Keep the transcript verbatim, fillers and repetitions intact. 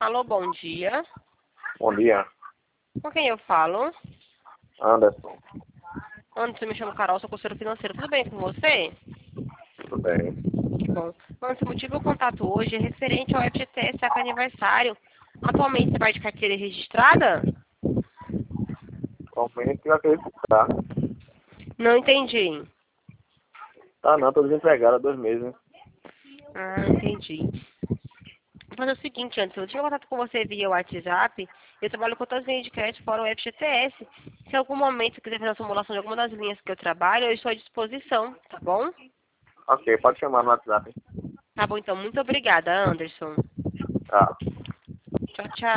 Alô, bom dia. Bom dia, Com quem eu falo? Anderson. Anderson, me chamo Carol, sou consultora financeira. Tudo bem com você? Tudo bem? Que bom. Anderson, o motivo do contato hoje é referente ao F G T S A C aniversário. Atualmente você vai de carteira registrada? Comente que eu acredito que tá. Não entendi. Tá não, tô desempregado há dois meses. Ah, entendi. Vou fazer o seguinte, Anderson, eu tive contato com você via WhatsApp. Eu trabalho com todas as linhas de crédito fora o F G T S. Se em algum momento você quiser fazer a simulação de alguma das linhas que eu trabalho, eu estou à disposição, tá bom? Ok, pode chamar no WhatsApp. Tá bom, então. Muito obrigada, Anderson. Tá. Tchau, tchau.